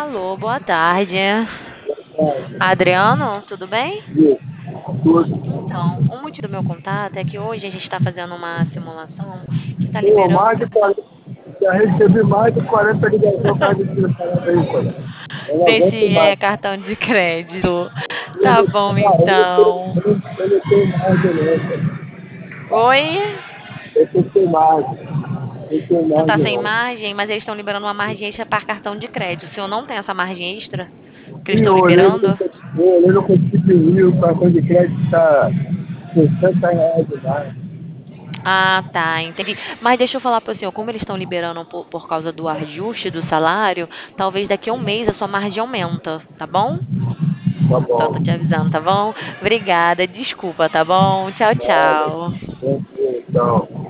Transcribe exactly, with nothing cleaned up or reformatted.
Alô, boa tarde. É, Adriano, tudo bem? isso, tudo. Então, o motivo do meu contato é que hoje a gente está fazendo uma simulação que está Pô, liberando. mais de quarenta, já recebi mais de quarenta ligações por causa desse parada aí, colega. Eu não Ver se aguento é mais. cartão de crédito. Eu Tá não, bom, ah, eu não tenho, então. eu não, eu não tenho margem não, cara. Oi? Eu tô sem margem. Eu não tenho Você tá margem sem não. margem, mas eles estão liberando uma margem extra para cartão de crédito. O senhor não tem essa margem extra que eles E estão eu olhei no, liberando? eu olhei no contribuir, o cartão de crédito tá sessenta reais demais. Ah, tá, entendi. Mas deixa eu falar para o senhor, como eles estão liberando por, por causa do ajuste do salário, talvez daqui a um mês a sua margem aumenta, tá bom? Tá Só bom. tô te avisando, tá bom? Obrigada, desculpa, tá bom? Tchau, Nada. tchau. Tranquilo, então.